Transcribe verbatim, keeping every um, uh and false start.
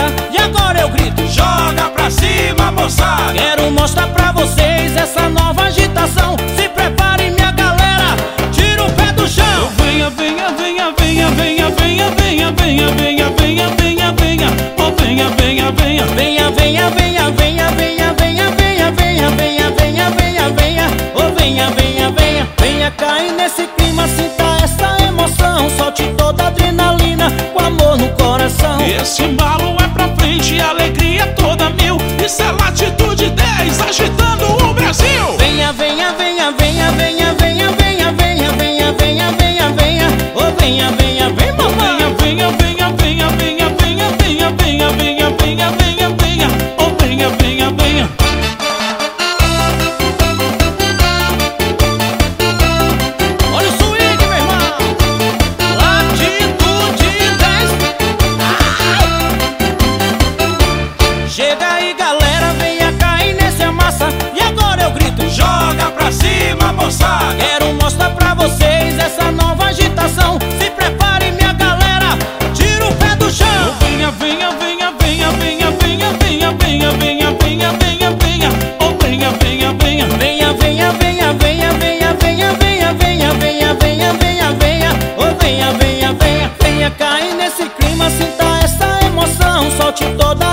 e agora eu grito: joga pra cima, moçada. Quero mostrar pra vocês essa nova agitação. Se prepare, minha galera, tira o pé do chão. Venha, venha, venha, venha, venha, venha, venha, venha, venha, venha, venha, venha, oh venha, venha, venha, venha, venha, venha, venha, venha, venha, venha, venha, venha, venha, venha, venha, oh venha, venha, venha, venha cair nesse clima, sinta essa emoção, solte toda a adrenalina, com amor no coração. Esse embalo é pra frente, alegria toda mil. Isso é Latitude dez, agitando o Brasil. Venha, venha, venha, venha, venha, venha, venha, venha, venha, venha, venha, venha, oh venha, venha, venha, mamãe. Venha, venha, venha, venha, venha, venha, venha, venha, venha, venha, venha, oh venha, venha, venha. Olha o swing, meu irmão. Latitude dez. Chega aí, galera, venha cair nessa massa, e agora eu grito: joga pra cima, moçada. Quero mostrar pra vocês essa nova agitação. Se prepare, minha galera, tira o pé do chão. Venha, venha, venha, venha, venha, venha, venha, venha, venha, venha, venha, venha, oh venha, venha, venha, venha, venha, venha, venha, venha, venha, venha, venha, venha, venha, venha, venha, oh venha, venha, venha, venha cair nesse clima, sinta essa emoção, solte toda